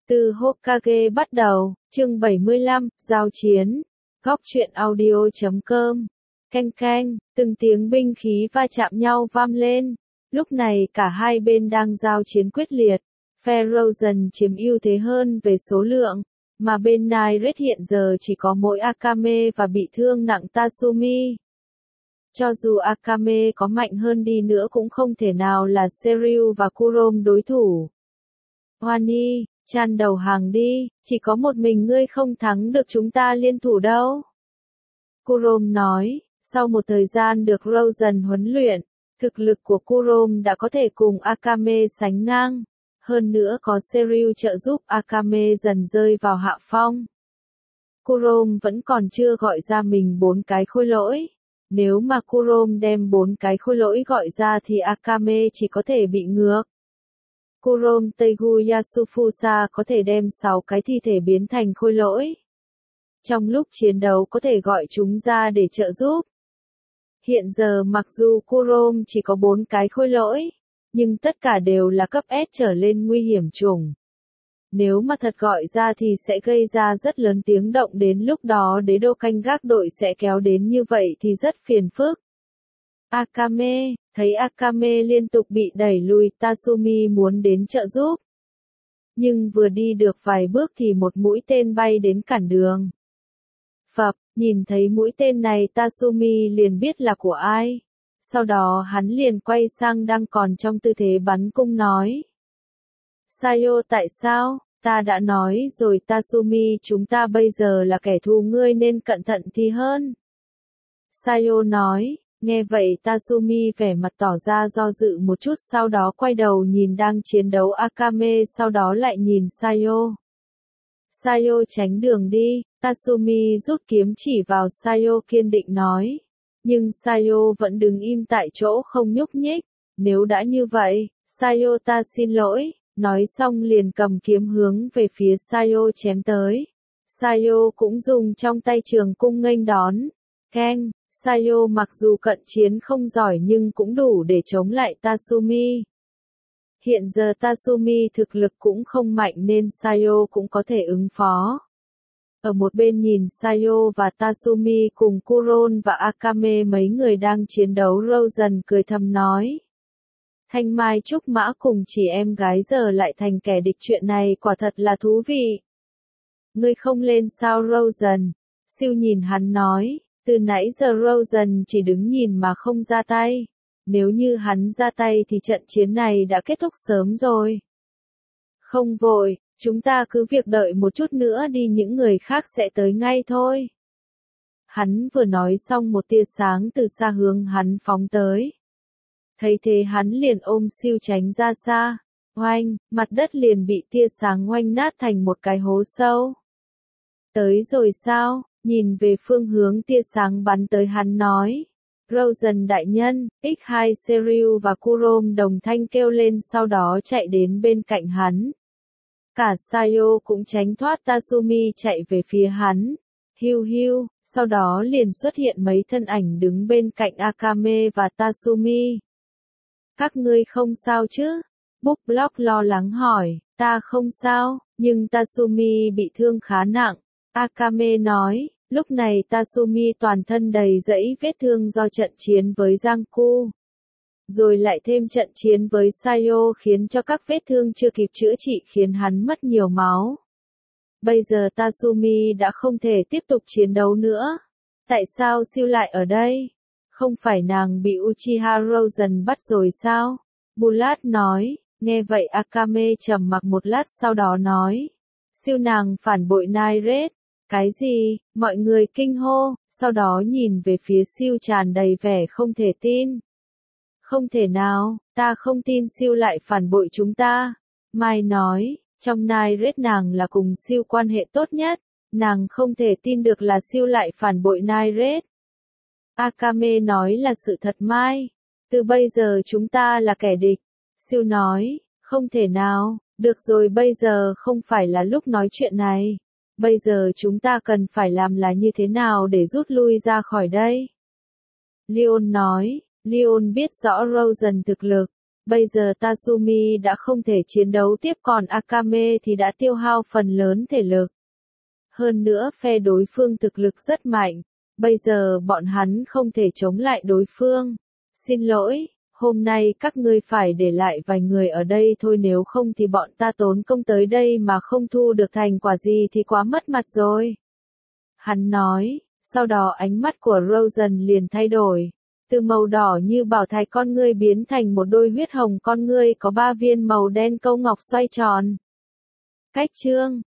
Từ Hokage bắt đầu, chương 75, giao chiến. Góc truyện audio.com. Canh canh, từng tiếng binh khí va chạm nhau vang lên. Lúc này cả hai bên đang giao chiến quyết liệt. Phe Rosen chiếm ưu thế hơn về số lượng, mà bên Nairet hiện giờ chỉ có mỗi Akame và bị thương nặng Tatsumi. Cho dù Akame có mạnh hơn đi nữa cũng không thể nào là Seryu và Kurom đối thủ. Wani, Chan đầu hàng đi, chỉ có một mình ngươi không thắng được chúng ta liên thủ đâu. Kurom nói, sau một thời gian được Rosen huấn luyện, thực lực của Kurom đã có thể cùng Akame sánh ngang. Hơn nữa có Seryu trợ giúp Akame dần rơi vào hạ phong. Kurom vẫn còn chưa gọi ra mình 4 cái khôi lỗi. Nếu mà Kurom đem 4 cái khôi lỗi gọi ra thì Akame chỉ có thể bị ngược. Kurom Teigu Yasufusa có thể đem 6 cái thi thể biến thành khôi lỗi. Trong lúc chiến đấu có thể gọi chúng ra để trợ giúp. Hiện giờ mặc dù Kurom chỉ có 4 cái khôi lỗi, nhưng tất cả đều là cấp S trở lên nguy hiểm chủng. Nếu mà thật gọi ra thì sẽ gây ra rất lớn tiếng động, đến lúc đó đế đô canh gác đội sẽ kéo đến như vậy thì rất phiền phức. Akame, thấy Akame liên tục bị đẩy lùi, Tatsumi muốn đến trợ giúp. Nhưng vừa đi được vài bước thì một mũi tên bay đến cản đường. Phập, nhìn thấy mũi tên này Tatsumi liền biết là của ai. Sau đó hắn liền quay sang đang còn trong tư thế bắn cung nói. Sayo, tại sao? Ta đã nói rồi Tatsumi, chúng ta bây giờ là kẻ thù, ngươi nên cẩn thận thì hơn. Sayo nói, nghe vậy Tatsumi vẻ mặt tỏ ra do dự một chút, sau đó quay đầu nhìn đang chiến đấu Akame, sau đó lại nhìn Sayo. Sayo tránh đường đi, Tatsumi rút kiếm chỉ vào Sayo kiên định nói. Nhưng Sayo vẫn đứng im tại chỗ không nhúc nhích. Nếu đã như vậy, Sayo, ta xin lỗi. Nói xong liền cầm kiếm hướng về phía Sayo chém tới. Sayo cũng dùng trong tay trường cung nghênh đón. Keng, Sayo mặc dù cận chiến không giỏi nhưng cũng đủ để chống lại Tatsumi. Hiện giờ Tatsumi thực lực cũng không mạnh nên Sayo cũng có thể ứng phó. Ở một bên nhìn Sayo và Tatsumi cùng Kuron và Akame mấy người đang chiến đấu, Rosen cười thầm nói. Thanh mai trúc mã cùng chỉ em gái giờ lại thành kẻ địch, chuyện này quả thật là thú vị. Ngươi không lên sao Rosen? Siêu nhìn hắn nói, từ nãy giờ Rosen chỉ đứng nhìn mà không ra tay. Nếu như hắn ra tay thì trận chiến này đã kết thúc sớm rồi. Không vội, chúng ta cứ việc đợi một chút nữa đi, những người khác sẽ tới ngay thôi. Hắn vừa nói xong một tia sáng từ xa hướng hắn phóng tới. Thấy thế hắn liền ôm siêu tránh ra xa. Oanh, mặt đất liền bị tia sáng oanh nát thành một cái hố sâu. Tới rồi sao? Nhìn về phương hướng tia sáng bắn tới hắn nói. Rosen đại nhân, X2 Seryu và Kurom đồng thanh kêu lên, sau đó chạy đến bên cạnh hắn. Cả Sayo cũng tránh thoát Tatsumi chạy về phía hắn. Hiu hiu, sau đó liền xuất hiện mấy thân ảnh đứng bên cạnh Akame và Tatsumi. Các ngươi không sao chứ? Book Block lo lắng hỏi. Ta không sao, nhưng Tatsumi bị thương khá nặng. Akame nói, lúc này Tatsumi toàn thân đầy dẫy vết thương do trận chiến với Giangku. Rồi lại thêm trận chiến với Sayo khiến cho các vết thương chưa kịp chữa trị khiến hắn mất nhiều máu. Bây giờ Tatsumi đã không thể tiếp tục chiến đấu nữa. Tại sao siêu lại ở đây? Không phải nàng bị Uchiha Rosen bắt rồi sao? Bulat nói, nghe vậy Akame trầm mặc một lát sau đó nói. Siêu nàng phản bội Nairet. Cái gì? Mọi người kinh hô, sau đó nhìn về phía siêu tràn đầy vẻ không thể tin. Không thể nào, ta không tin siêu lại phản bội chúng ta. Mai nói, trong Nairet nàng là cùng siêu quan hệ tốt nhất, nàng không thể tin được là siêu lại phản bội Nairet. Akame nói là sự thật Mai. Từ bây giờ chúng ta là kẻ địch. Siêu nói, không thể nào, được rồi, bây giờ không phải là lúc nói chuyện này. Bây giờ chúng ta cần phải làm là như thế nào để rút lui ra khỏi đây? Leon nói, Leon biết rõ Rosen thực lực. Bây giờ Tatsumi đã không thể chiến đấu tiếp còn Akame thì đã tiêu hao phần lớn thể lực. Hơn nữa phe đối phương thực lực rất mạnh, bây giờ bọn hắn không thể chống lại đối phương. Xin lỗi, hôm nay các ngươi phải để lại vài người ở đây thôi, nếu không thì bọn ta tốn công tới đây mà không thu được thành quả gì thì quá mất mặt rồi. Hắn nói, sau đó ánh mắt của Rosen liền thay đổi. Từ màu đỏ như bảo thạch con ngươi biến thành một đôi huyết hồng con ngươi có 3 viên màu đen câu ngọc xoay tròn. Cách chương